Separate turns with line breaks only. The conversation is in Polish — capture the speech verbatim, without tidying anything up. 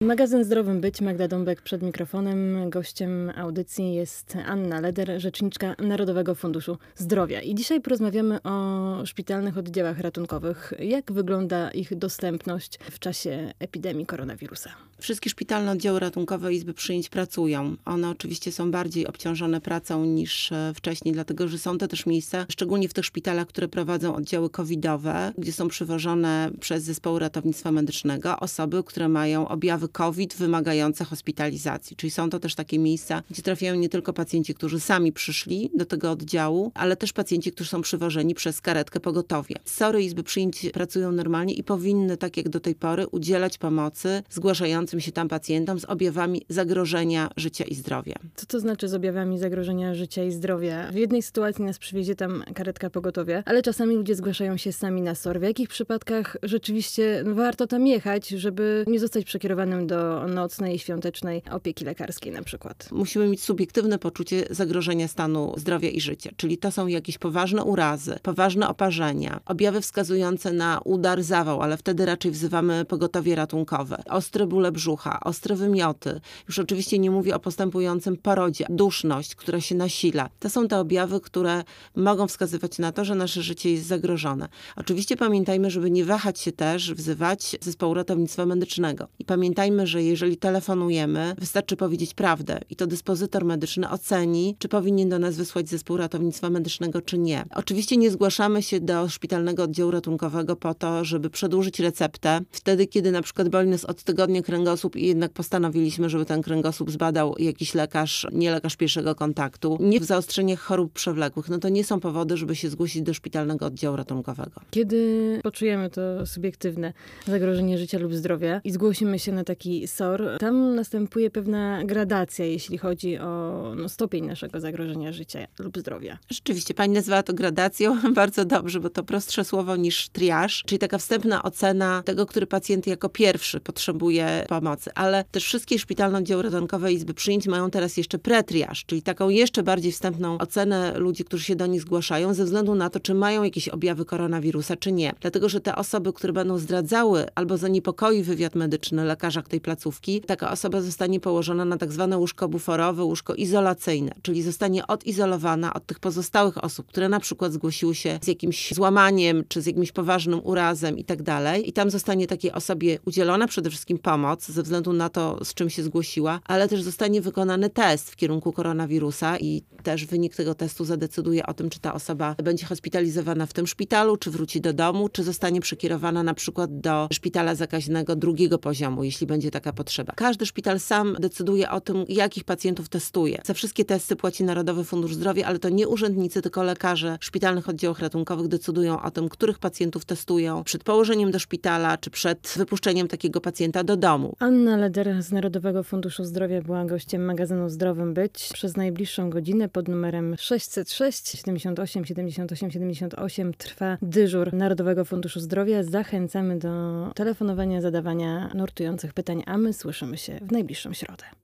Magazyn Zdrowym Być, Magda Dąbek przed mikrofonem. Gościem audycji jest Anna Leder, rzeczniczka Narodowego Funduszu Zdrowia. I dzisiaj porozmawiamy o szpitalnych oddziałach ratunkowych. Jak wygląda ich dostępność w czasie epidemii koronawirusa?
Wszystkie szpitalne oddziały ratunkowe Izby Przyjęć pracują. One oczywiście są bardziej obciążone pracą niż wcześniej, dlatego że są to też miejsca, szczególnie w tych szpitalach, które prowadzą oddziały covidowe, gdzie są przywożone przez zespoły ratownictwa medycznego osoby, które mają objawy COVID wymagające hospitalizacji. Czyli są to też takie miejsca, gdzie trafiają nie tylko pacjenci, którzy sami przyszli do tego oddziału, ale też pacjenci, którzy są przywożeni przez karetkę pogotowia. SOR-y Izby Przyjęć pracują normalnie i powinny, tak jak do tej pory, udzielać pomocy zgłaszającym się tam pacjentom z objawami zagrożenia życia i zdrowia.
Co to znaczy z objawami zagrożenia życia i zdrowia? W jednej sytuacji nas przywiezie tam karetka pogotowia, ale czasami ludzie zgłaszają się sami na SOR. W jakich przypadkach rzeczywiście warto tam jechać, żeby nie zostać przekierowanym do nocnej, świątecznej opieki lekarskiej na przykład?
Musimy mieć subiektywne poczucie zagrożenia stanu zdrowia i życia. Czyli to są jakieś poważne urazy, poważne oparzenia, objawy wskazujące na udar, zawał, ale wtedy raczej wzywamy pogotowie ratunkowe. Ostre bóle brzucha, ostre wymioty. Już oczywiście nie mówię o postępującym porodzie. Duszność, która się nasila. To są te objawy, które mogą wskazywać na to, że nasze życie jest zagrożone. Oczywiście pamiętajmy, żeby nie wahać się też wzywać zespołu ratownictwa medycznego. I pamiętajmy, że jeżeli telefonujemy, wystarczy powiedzieć prawdę i to dyspozytor medyczny oceni, czy powinien do nas wysłać zespół ratownictwa medycznego, czy nie. Oczywiście nie zgłaszamy się do szpitalnego oddziału ratunkowego po to, żeby przedłużyć receptę. Wtedy, kiedy na przykład boli nas od tygodnia kręgosłup i jednak postanowiliśmy, żeby ten kręgosłup zbadał jakiś lekarz, nie lekarz pierwszego kontaktu. Nie w zaostrzeniach chorób przewlekłych. No to nie są powody, żeby się zgłosić do szpitalnego oddziału ratunkowego.
Kiedy poczujemy to subiektywne zagrożenie życia lub zdrowia i zgłosimy się na taki SOR, tam następuje pewna gradacja, jeśli chodzi o no, stopień naszego zagrożenia życia lub zdrowia.
Rzeczywiście, pani nazwała to gradacją bardzo dobrze, bo to prostsze słowo niż triaż, czyli taka wstępna ocena tego, który pacjent jako pierwszy potrzebuje pomocy. Ale też wszystkie szpitalne oddziały ratunkowe Izby Przyjęć mają teraz jeszcze pretriaż, czyli taką jeszcze bardziej wstępną ocenę ludzi, którzy się do nich zgłaszają, ze względu na to, czy mają jakieś objawy koronawirusa, czy nie. Dlatego, że te osoby, które będą zdradzały albo zaniepokoi wywiad medyczny lekarza tej placówki, taka osoba zostanie położona na tak zwane łóżko buforowe, łóżko izolacyjne, czyli zostanie odizolowana od tych pozostałych osób, które na przykład zgłosiły się z jakimś złamaniem, czy z jakimś poważnym urazem i tak dalej. I tam zostanie takiej osobie udzielona przede wszystkim pomoc, ze względu na to, z czym się zgłosiła, ale też zostanie wykonany test w kierunku koronawirusa i też wynik tego testu zadecyduje o tym, czy ta osoba będzie hospitalizowana w tym szpitalu, czy wróci do domu, czy zostanie przekierowana na przykład do szpitala zakaźnego drugiego poziomu, jeśli będzie taka potrzeba. Każdy szpital sam decyduje o tym, jakich pacjentów testuje. Za wszystkie testy płaci Narodowy Fundusz Zdrowia, ale to nie urzędnicy, tylko lekarze w szpitalnych oddziałach ratunkowych decydują o tym, których pacjentów testują przed położeniem do szpitala, czy przed wypuszczeniem takiego pacjenta do domu.
Anna Leder z Narodowego Funduszu Zdrowia była gościem magazynu Zdrowym Być. Przez najbliższą godzinę pod numerem sześćset sześć siedemdziesiąt osiem siedemdziesiąt osiem siedemdziesiąt osiem trwa dyżur Narodowego Funduszu Zdrowia. Zachęcamy do telefonowania, zadawania nurtujących pytań, a my słyszymy się w najbliższą środę.